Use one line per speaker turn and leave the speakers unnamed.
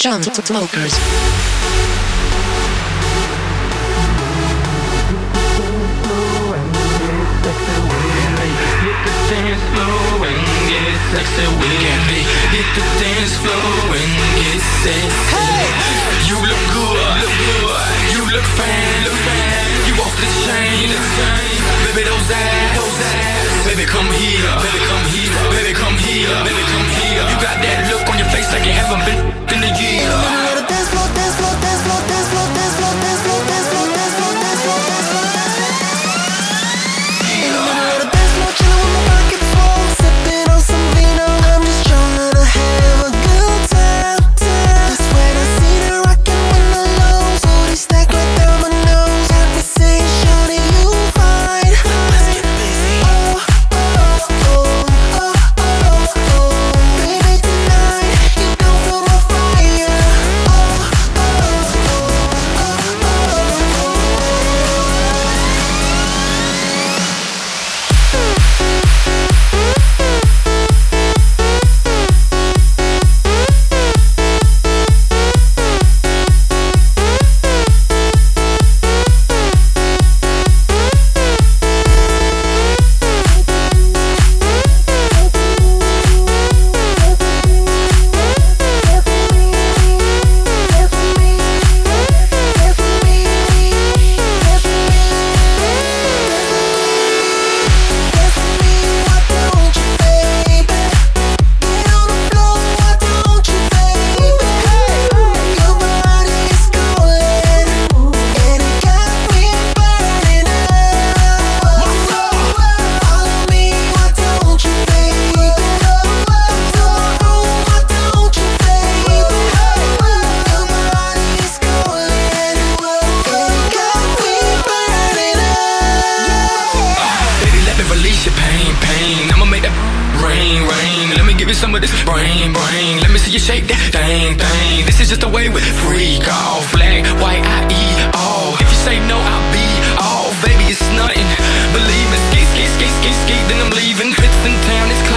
Drum Smokers.
Sexy weekend, hit the dance floor and get set. Hey, you look good, you look fine, You off the chain, baby those ass, baby come here, baby come here, baby come here, baby come here. You got that look on your face like you haven't been in a year.
Dance floor, dance floor, dance floor, dance floor, dance floor, dance floor, dance floor, dance floor, dance floor, dance floor, dance floor. In the middle of the dance floor, chillin' with my pockets full, sipping on some vino. I'm just trying to have a good time. That's when I see her rockin' with the lows, booty stacked right down my nose. Got me saying, shawty, you fine. Let's get busy. Oh, oh, oh, oh, oh, oh. Baby, tonight you gon' feel my fire. Oh, oh, oh, oh, oh, oh.
I'ma make that rain. Let me give you some of this brain. Let me see you shake that thing. This is just a way with freak off. Black, white, I eat all. If you say no, I'll be off. Baby, it's nothing. Believe me, ski, then I'm leaving. Hits in town, it's